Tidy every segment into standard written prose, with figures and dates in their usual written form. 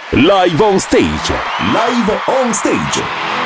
Live on Stage. Live on Stage.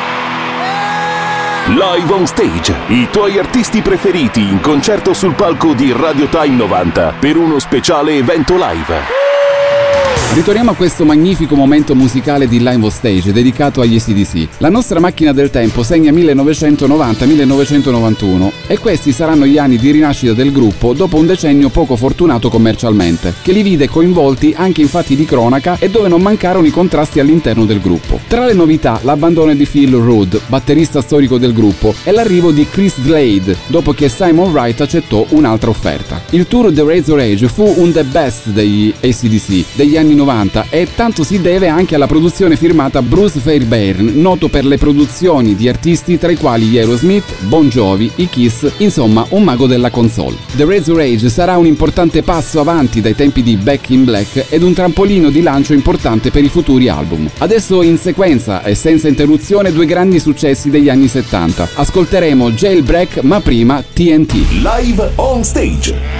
Live on Stage, i tuoi artisti preferiti in concerto sul palco di Radio Time 90 per uno speciale evento live. Ritorniamo a questo magnifico momento musicale di Live on Stage dedicato agli AC/DC. La nostra macchina del tempo segna 1990-1991 e questi saranno gli anni di rinascita del gruppo dopo un decennio poco fortunato commercialmente, che li vide coinvolti anche in fatti di cronaca e dove non mancarono i contrasti all'interno del gruppo. Tra le novità, l'abbandono di Phil Rudd, batterista storico del gruppo, e l'arrivo di Chris Slade dopo che Simon Wright accettò un'altra offerta. Il tour The Razor Age fu un the best degli AC/DC degli anni 90 e tanto si deve anche alla produzione firmata Bruce Fairbairn, noto per le produzioni di artisti tra i quali gli Aerosmith, Bon Jovi, i Kiss, insomma un mago della console. The Razor Age sarà un importante passo avanti dai tempi di Back in Black ed un trampolino di lancio importante per i futuri album. Adesso in sequenza e senza interruzione due grandi successi degli anni 70. Ascolteremo Jailbreak ma prima TNT. Live on Stage.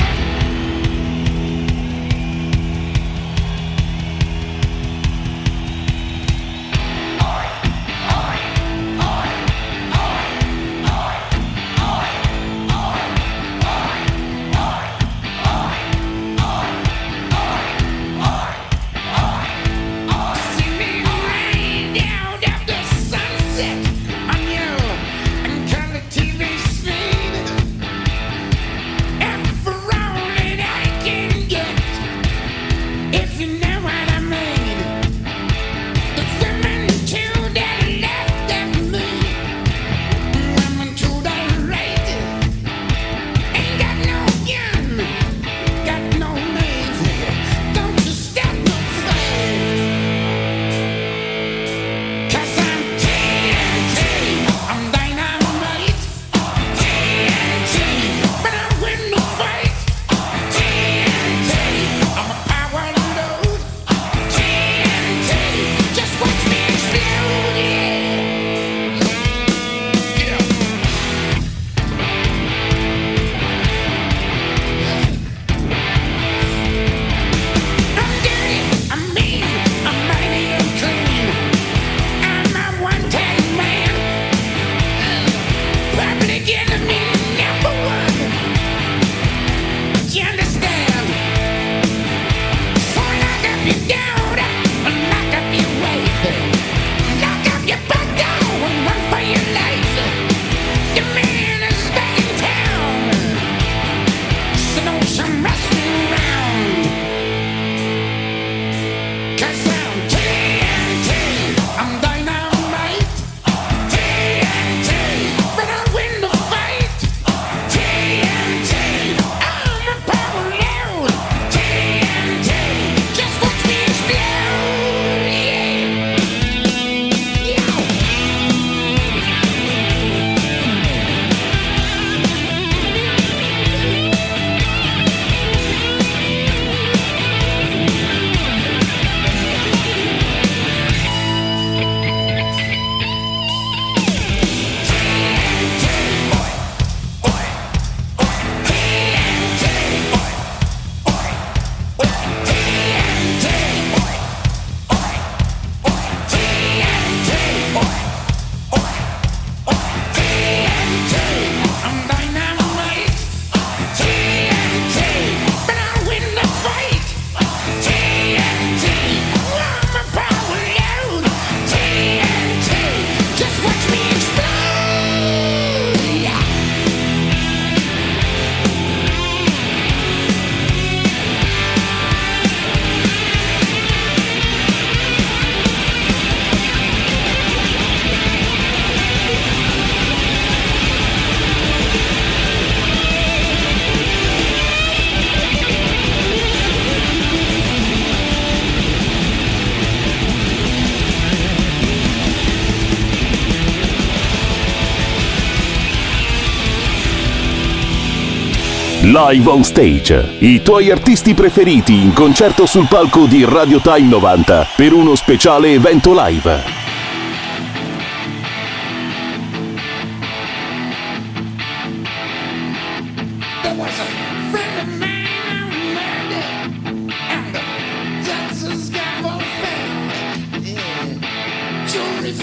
Live on Stage, i tuoi artisti preferiti in concerto sul palco di Radio Time 90 per uno speciale evento live.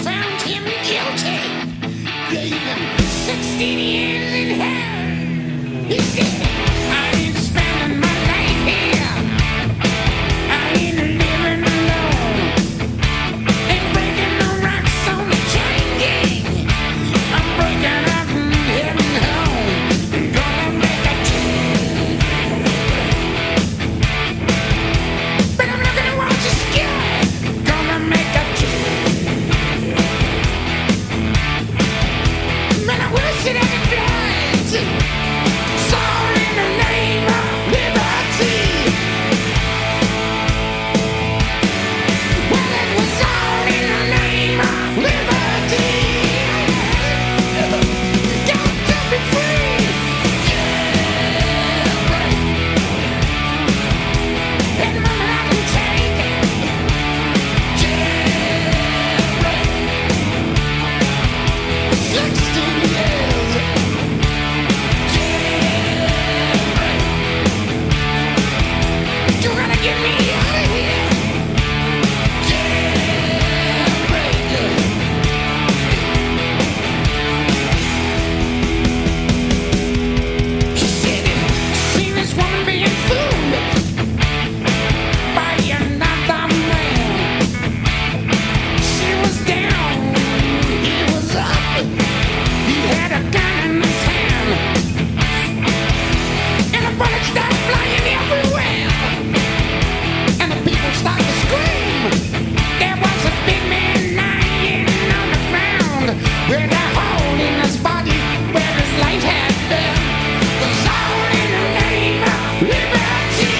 found him guilty. Gave him 16 years in hell. He said, I ain't spending my life here. I ain't living alone. Ain't breaking no rocks on the chain gang. I'm breaking up and heading home. Gonna make a change. But I'm not gonna watch you scared. Gonna make a change. Man, I wish it had flies. It's all in the name of liberty. Well, it was all in the name of liberty. Got to be free. Yeah, right. At the moment I can take it. Yeah, right. 16 years. Yeah, right. You gotta get me out of here. Yeah, right. He said, seen this woman being fooled by another man. She was down, he was up. He had a gun in his hand, and the bullets started flying everywhere. And the people started to scream. There was a big man lying on the ground with a hole in his body where his life had been. It was all in the name of liberty.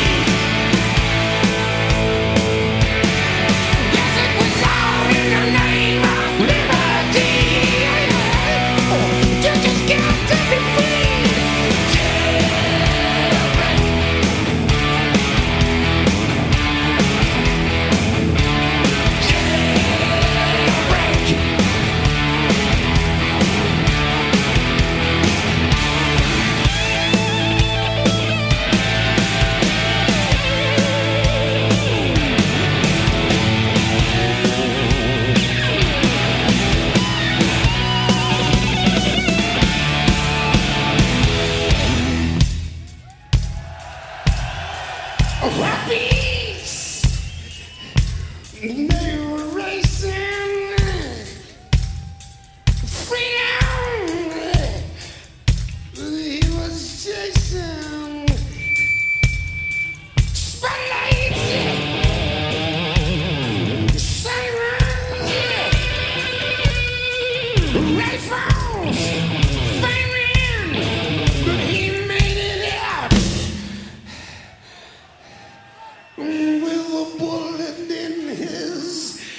Yes, it was all in the name of liberty. You just got to be free. Yeah, right. Yeah, right. Peace. They were racing. Freedom. He was chasing. Spotlights. Sirens. Rifles. Firing. But he made it out. With a bullet in his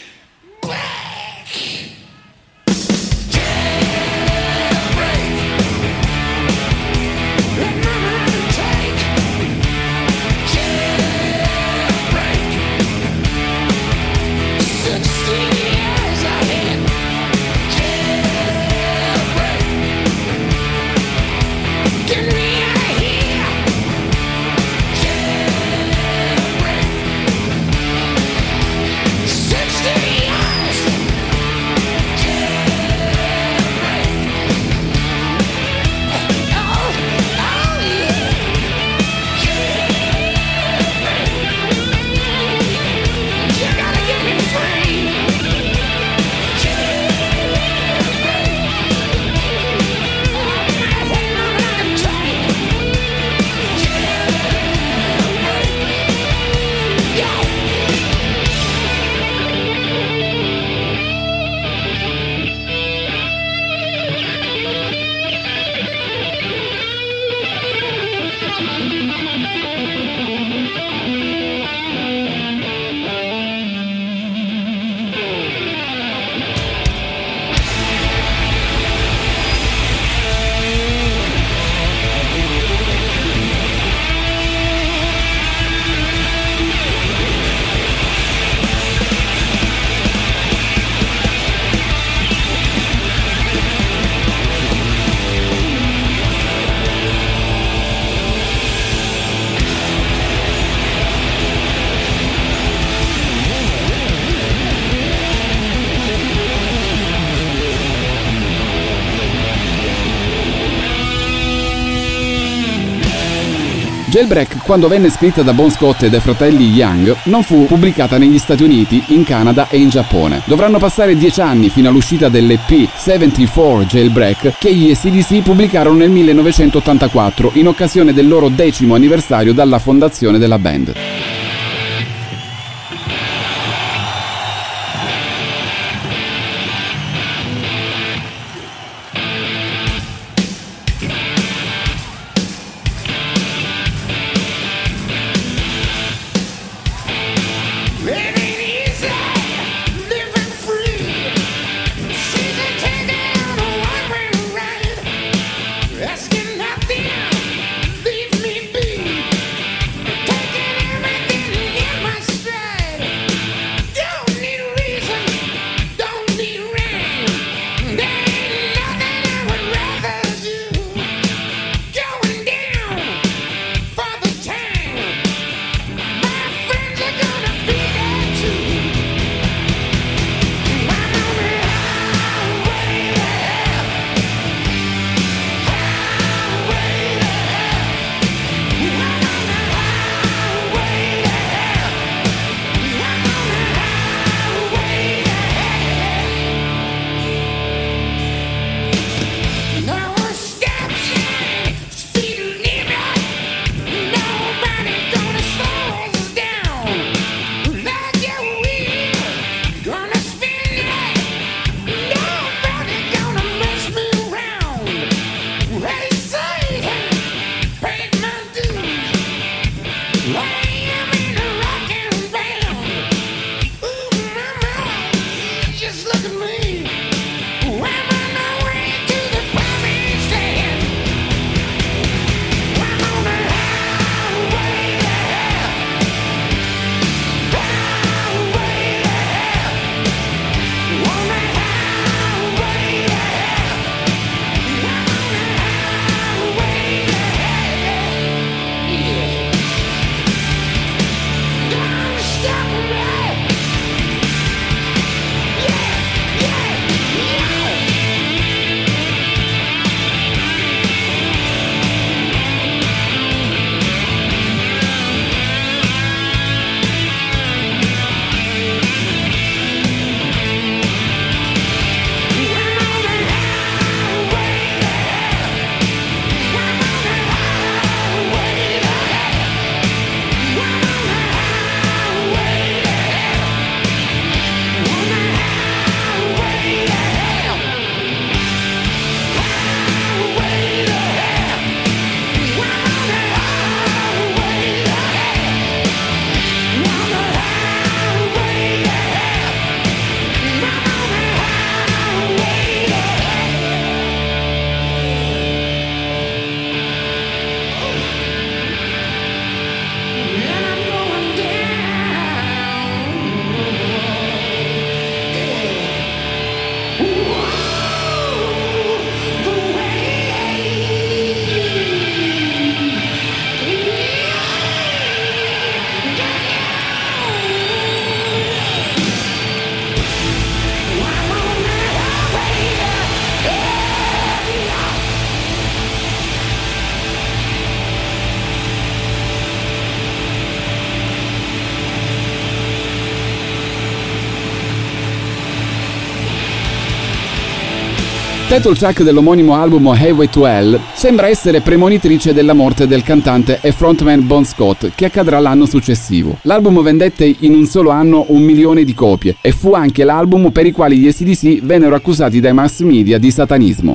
Jailbreak, quando venne scritta da Bon Scott e dai fratelli Young, non fu pubblicata negli Stati Uniti, in Canada e in Giappone. Dovranno passare 10 anni fino all'uscita dell'EP 74 Jailbreak, che gli AC/DC pubblicarono nel 1984 in occasione del loro 10° anniversario dalla fondazione della band. Title track dell'omonimo album Highway to Hell sembra essere premonitrice della morte del cantante e frontman Bon Scott, che accadrà l'anno successivo. L'album vendette in un solo anno 1 milione di copie e fu anche l'album per i quali gli AC/DC vennero accusati dai mass media di satanismo.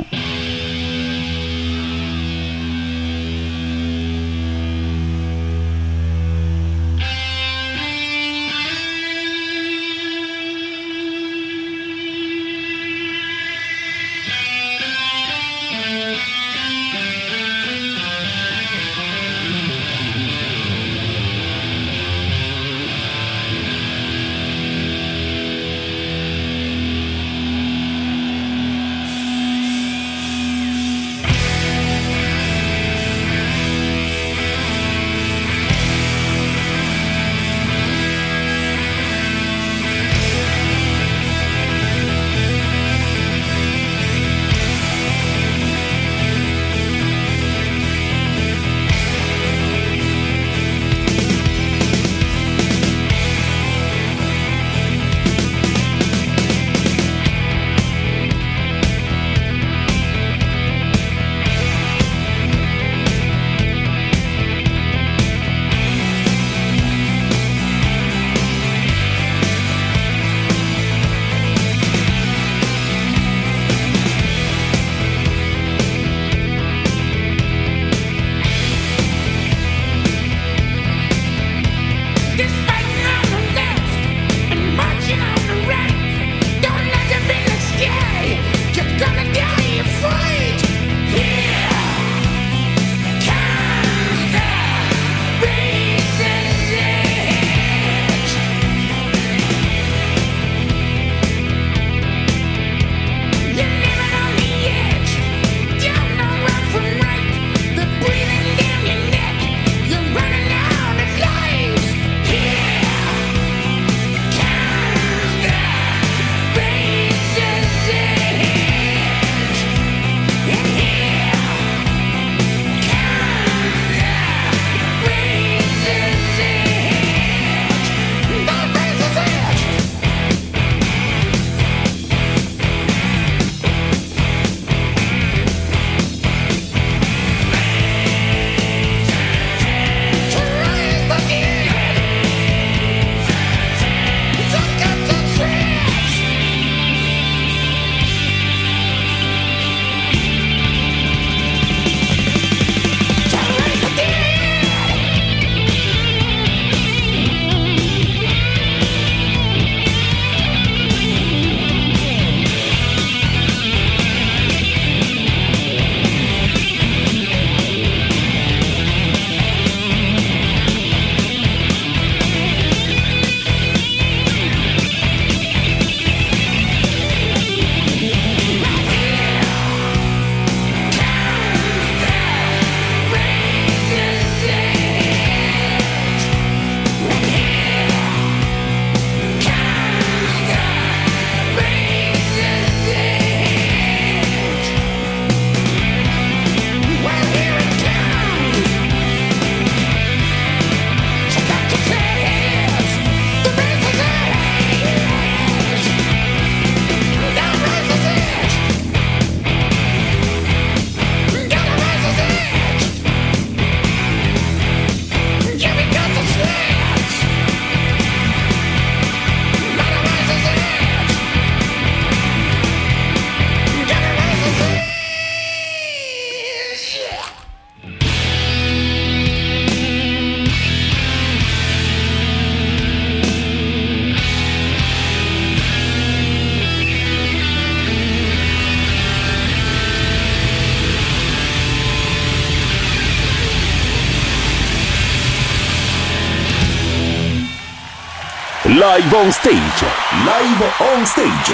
Live on Stage. Live on Stage.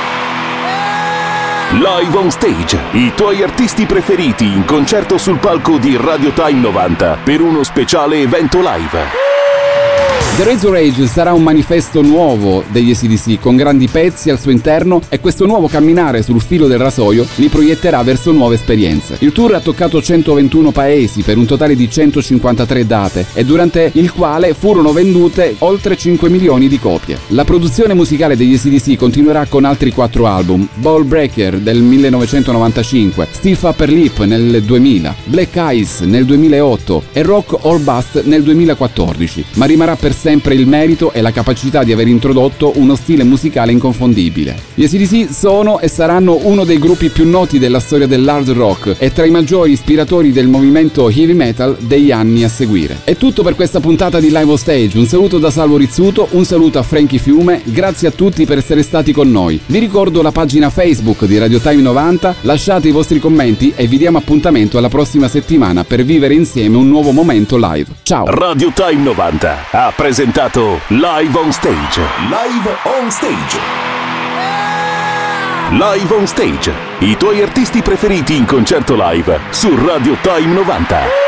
Live on Stage, i tuoi artisti preferiti in concerto sul palco di Radio Time 90 per uno speciale evento live. The Razor Age sarà un manifesto nuovo degli AC/DC con grandi pezzi al suo interno e questo nuovo camminare sul filo del rasoio li proietterà verso nuove esperienze. Il tour ha toccato 121 paesi per un totale di 153 date e durante il quale furono vendute oltre 5 milioni di copie. La produzione musicale degli AC/DC continuerà con altri 4 album: Ball Breaker del 1995, Stiff Upper Lip nel 2000, Black Eyes nel 2008 e Rock or Bust nel 2014, ma rimarrà per sempre il merito e la capacità di aver introdotto uno stile musicale inconfondibile. Gli AC/DC sono e saranno uno dei gruppi più noti della storia dell'hard rock e tra i maggiori ispiratori del movimento heavy metal degli anni a seguire. È tutto per questa puntata di Live on Stage. Un saluto da Salvo Rizzuto, un saluto a Frankie Fiume, grazie a tutti per essere stati con noi. Vi ricordo la pagina Facebook di Radio Time 90, lasciate i vostri commenti e vi diamo appuntamento alla prossima settimana per vivere insieme un nuovo momento live. Ciao! Radio Time 90 ha presentato Live on Stage. Live on Stage. Live on Stage, i tuoi artisti preferiti in concerto live su Radio Time 90.